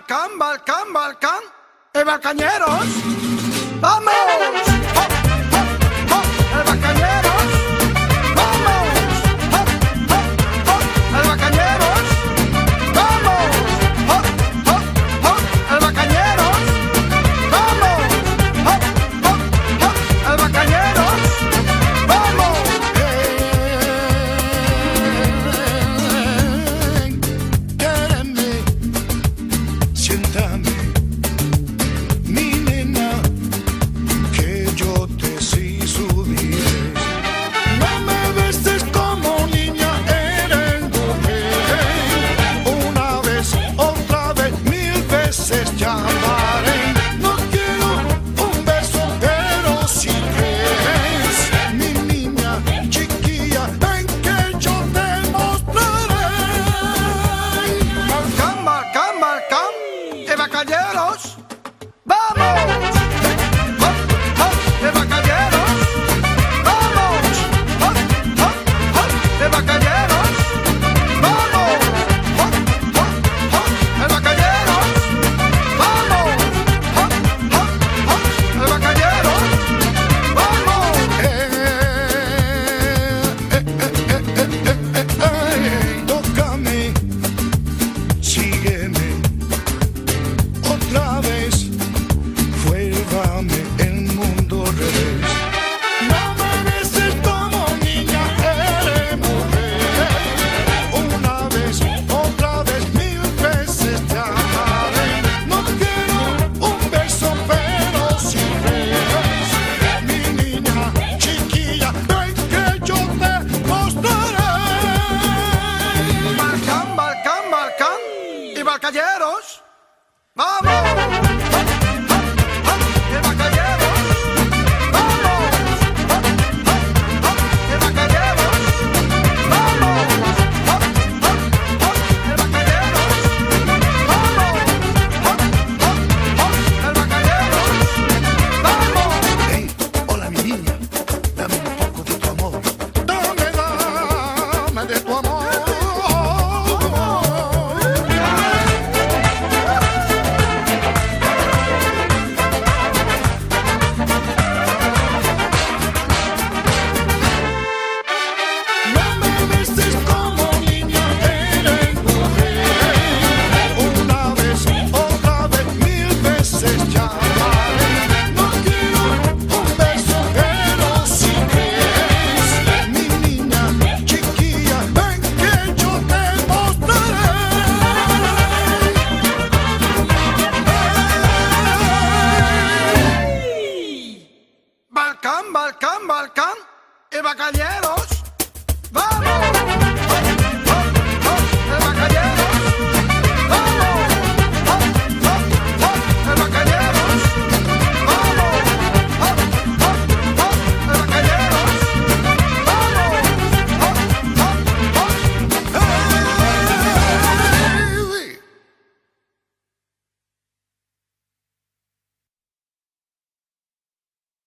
Balcán, Balcán, Balcán, Balcañeros, ¡vamos! ¡Hop, hop, hop! ¡El Balcañeros! ¡Vamos! ¡Hop, hop, hop! ¡El Balcañeros! ¡Vamos! ¡Hop, hop, hop! ¡El Balcañeros! ¡Vamos! ¡Hop, hop, hop! ¡El Balcañeros! ¡Vamos! Quédame, siéntame, mi nena, que yo te seduciré. No me beses como niña, eres mujer. Una vez, otra vez, mil veces llamaré. No quiero un beso, pero si quieres, mi niña chiquilla, ven que yo te mostraré. Balcán, Balcán, Balcán, Balcañeros, ¡vamos! ¡Hop, hop! ¡Balcañeros! ¡Vamos! ¡Hop, hop, hop! ¡Balcañeros! ¡Vamos! ¡Hop, hop, hop! ¡Balcañeros! ¡Vamos! ¡Hop, hop, hop! ¡Balcañeros! ¡Vamos! Tócame, sígueme, otra vez, vuélvame el mundo al revés. No me beses como niña, eres mujer. Una vez, otra vez, mil veces te amaré. No quiero un beso, pero si ves, mi niña chiquilla, ven que yo te mostraré. Balcán, Balcán, Balcán, Balcañeros, ¡vamos! ¡Hop, hop, hop! ¡Balcañeros! ¡Vamos! ¡Hop, hop, hop! ¡Balcañeros! ¡Vamos! ¡Hop, hop, hop! ¡Balcañeros! ¡Vamos! ¡Hop, hop, hop! ¡Balcañeros! ¡Vamos! Hey, hola mi niña, dame un poco de tu amor. Dame de tu amor. No me beses como niña, eres mujer. Una vez, otra vez, mil veces llamaré. No quiero un beso, pero si quieres, mi niña chiquilla, ven que yo te mostraré. Balcán, Balcán, Balcán, Balcañeros.